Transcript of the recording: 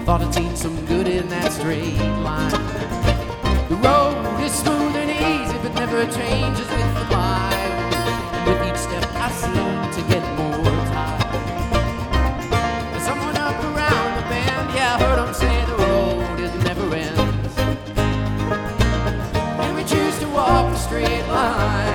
Thought I'd seen some good in that straight line. The road is smooth and easy, but never changes with the mile. And with each step I seem to get more tired. There's someone up around the bend, yeah, I heard them say the road it never ends. And we choose to walk the straight line.